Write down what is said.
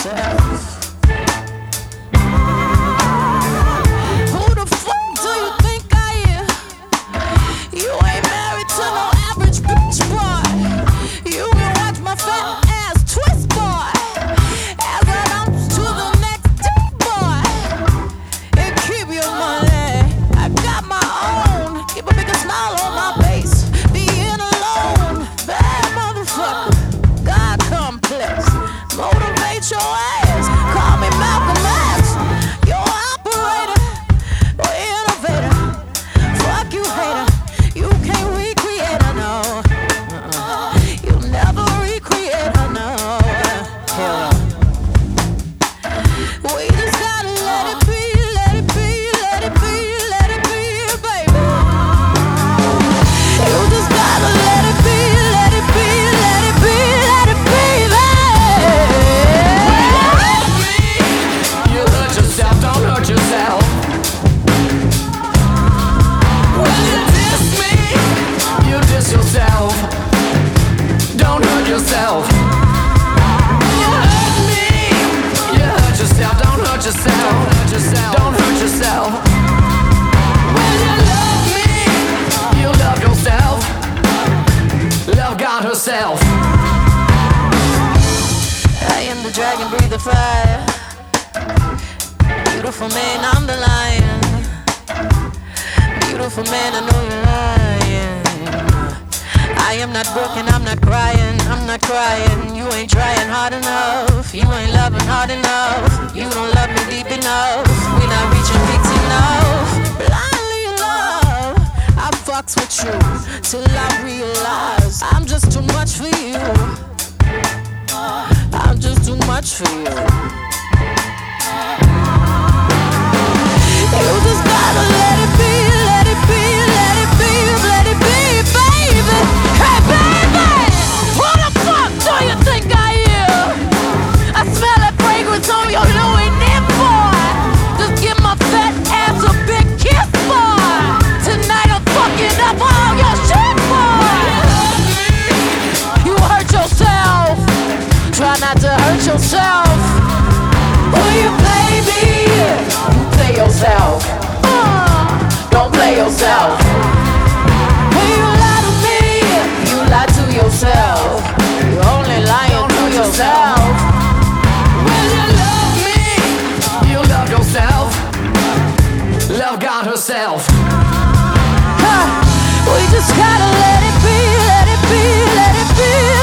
yourself. Who the fuck do you think I am? You ain't married to no average bitch, boy. You can watch my fat ass twist, boy, as I bounce to the next day, boy. And keep your money. I got my own. Keep a bigger smile on my face. Being alone, bad motherfucker. God complex. Motivate your ass. Call me Malcolm X. You're operator or innovator. Fuck you, hater. You can't recreate her, no. You'll never recreate her, no. Hell no. We just gotta let it be, let it be, let it be, let it be, baby. You just gotta let it be, let it be, let it be, let it be, baby. You hurt yourself, don't hurt yourself. When you diss me, you diss yourself. Don't hurt yourself. You hurt me, you hurt yourself, don't hurt yourself. Don't hurt yourself. When you love me, you love yourself. Love God herself. I am the dragon, breathe the fire. Beautiful man, I'm the lion. Beautiful man, I know you're lying. I am not broken, I'm not crying, I'm not crying. You ain't trying hard enough. You ain't loving hard enough. You don't love me deep enough. We not reaching peaks enough. Blindly in love, I fucks with you till I realize I'm just too much for you. I'm just too much for you. You just gotta let it be, let it be, let it be, let it be, baby. Hey, baby! Who the fuck do you think I am? I smell that fragrance on your Louis Vuitton, boy. Just give my fat ass a big kiss, boy. Tonight I'm fucking up all your shit, boy. You hurt yourself. Try not to hurt yourself. Who you play me? You play yourself. Don't play yourself. When you lie to me, you lie to yourself. You're only lying to yourself. When you love me, you love yourself. Love God herself. We just gotta let it be, let it be, let it be.